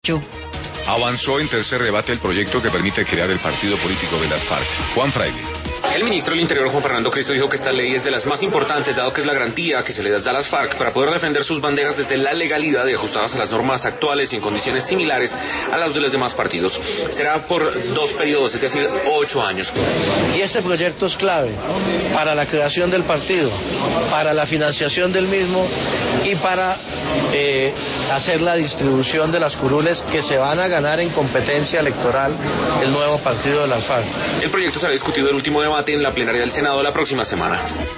Avanzó en tercer debate el proyecto que permite crear el partido político de las FARC. Juan Fraile. El ministro del Interior, Juan Fernando Cristo, dijo que esta ley es de las más importantes, dado que es la garantía que se le da a las FARC para poder defender sus banderas desde la legalidad y ajustadas a las normas actuales y en condiciones similares a las de los demás partidos. Será por 2 periodos, es decir, 8 años. Y este proyecto es clave para la creación del partido, para la financiación del mismo y para hacer la distribución de las curules que se van a ganar en competencia electoral el nuevo partido de las FARC. El proyecto será discutido en el último debate en la plenaria del Senado la próxima semana.